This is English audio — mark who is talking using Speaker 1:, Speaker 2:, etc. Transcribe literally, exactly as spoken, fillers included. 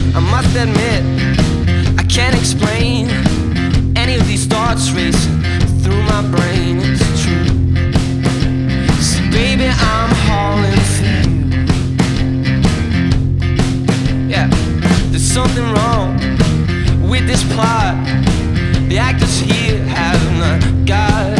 Speaker 1: I must admit, I can't explain any of these thoughts racing through my brain. It's true. See, baby, I'm hauling for you. Yeah, there's something wrong with this plot. The actors here have not got